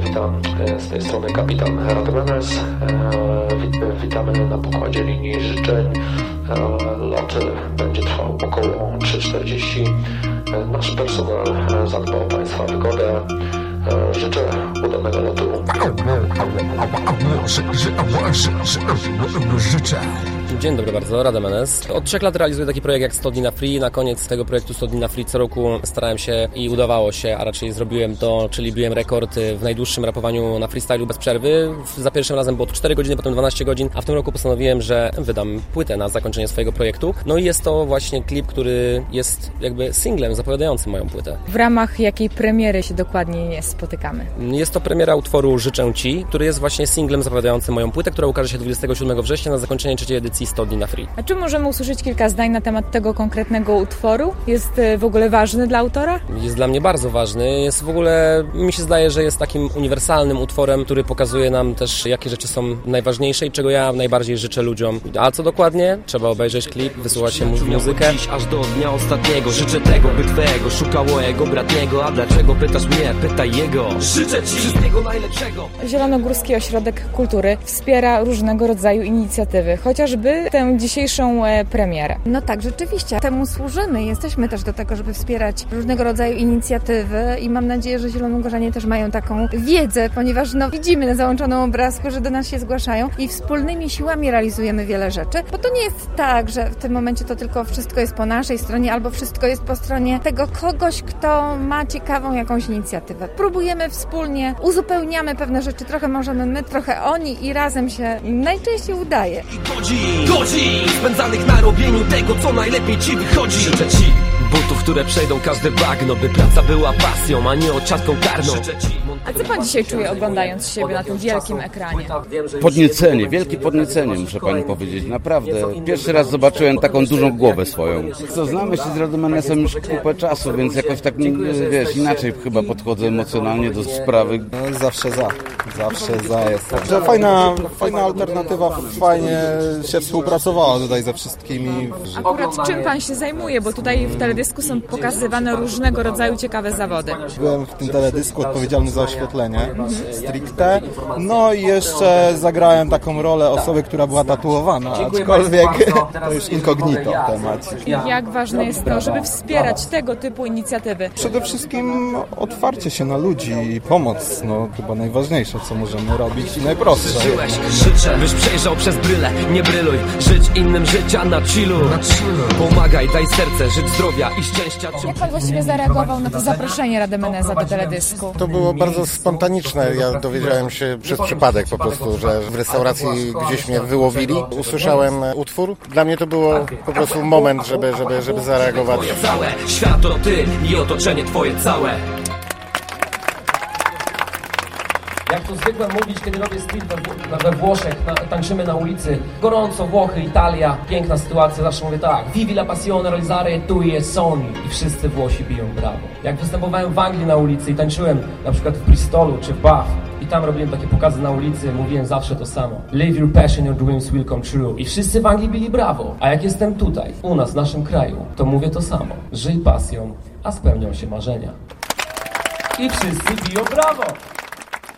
witam. Z tej strony kapitan Rademenes. Witamy na pokładzie linii życzeń. Lot będzie trwał około 3:40. Nasz personel zadba o Państwa wygodę. Życzę udanego lotu. Dzień dobry bardzo, Rademenes. Od 3 lat realizuję taki projekt jak 100 dni na free. Na koniec tego projektu 100 dni na free co roku starałem się i udawało się, a raczej zrobiłem to, czyli biłem rekord w najdłuższym rapowaniu na freestylu bez przerwy. Za pierwszym razem było to 4 godziny, potem 12 godzin, a w tym roku postanowiłem, że wydam płytę na zakończenie swojego projektu. No i jest to właśnie klip, który jest jakby singlem zapowiadającym moją płytę. W ramach jakiej premiery się dokładnie spotykamy? Jest to premiera utworu Życzę Ci, który jest właśnie singlem zapowiadającym moją płytę, która ukaże się 27 września na zakończenie 3. edycji 100 dni na free. A czy możemy usłyszeć kilka zdań na temat tego konkretnego utworu? Jest w ogóle ważny dla autora? Jest dla mnie bardzo ważny. Jest w ogóle, mi się zdaje, że jest takim uniwersalnym utworem, który pokazuje nam też, jakie rzeczy są najważniejsze i czego ja najbardziej życzę ludziom. A co dokładnie? Trzeba obejrzeć klip, wysłuchać się muzykę. Dziś aż do dnia ostatniego życzę tego, by twojego szukało jego bratniego. A dlaczego pytasz mnie? Pytaj jego. Życzę ci wszystkiego najlepszego. Zielonogórski Ośrodek Kultury wspiera różnego rodzaju inicjatywy, chociażby tę dzisiejszą premierę. No tak, rzeczywiście. Temu służymy. Jesteśmy też do tego, żeby wspierać różnego rodzaju inicjatywy i mam nadzieję, że Zielonogórzanie też mają taką wiedzę, ponieważ widzimy na załączonym obrazku, że do nas się zgłaszają i wspólnymi siłami realizujemy wiele rzeczy, bo to nie jest tak, że w tym momencie to tylko wszystko jest po naszej stronie albo wszystko jest po stronie tego kogoś, kto ma ciekawą jakąś inicjatywę. Próbujemy wspólnie, uzupełniamy pewne rzeczy, trochę możemy my, trochę oni i razem się najczęściej udaje. Godzin spędzanych na robieniu tego, co najlepiej ci wychodzi. Życzę ci butów, które przejdą każde bagno, by praca była pasją, a nie ociatką karną. A co pan dzisiaj czuje, oglądając siebie na tym wielkim ekranie? Podniecenie, wielkie podniecenie, muszę pani powiedzieć, naprawdę. Pierwszy raz zobaczyłem taką dużą głowę swoją. Co, znamy się z Rademenesem już kupę czasu, więc jakoś tak, wiesz, inaczej chyba podchodzę emocjonalnie do sprawy. No, zawsze za jest. Także fajna alternatywa, fajnie się współpracowało tutaj ze wszystkimi. Akurat czym pan się zajmuje, bo tutaj w teledysku są pokazywane różnego rodzaju ciekawe zawody. Byłem w tym teledysku odpowiedzialny za oświetlenie stricte, no i jeszcze zagrałem taką rolę osoby, która była tatuowana, aczkolwiek to już incognito temat. Jak ważne jest to, żeby wspierać tego typu inicjatywy? Przede wszystkim otwarcie się na ludzi i pomoc, chyba najważniejsze, co możemy robić i najprostsze. Życzę, byś przejrzał przez bryle, nie bryluj, żyć innym życia na chillu. Pomagaj, daj serce, żyć zdrowia i szczęścia. Jak pan właściwie zareagował na to zaproszenie Rademenesa do teledysku? To było bardzo spontaniczne. Ja dowiedziałem się przez przypadek po prostu, że w restauracji gdzieś mnie wyłowili. Usłyszałem utwór. Dla mnie to było po prostu moment, żeby zareagować. Całe świat to ty i otoczenie twoje całe. Jak to zwykle mówić, kiedy robię street we Włoszech, tańczymy na ulicy. Gorąco, Włochy, Italia, piękna sytuacja, zawsze mówię tak. Vivi la passione, realizzare tu e sogni. I wszyscy Włosi biją brawo. Jak występowałem w Anglii na ulicy i tańczyłem na przykład w Bristolu czy w Bath i tam robiłem takie pokazy na ulicy, mówiłem zawsze to samo. Live your passion, your dreams will come true. I wszyscy w Anglii bili brawo. A jak jestem tutaj, u nas, w naszym kraju, to mówię to samo. Żyj pasją, a spełnią się marzenia. I wszyscy biją brawo.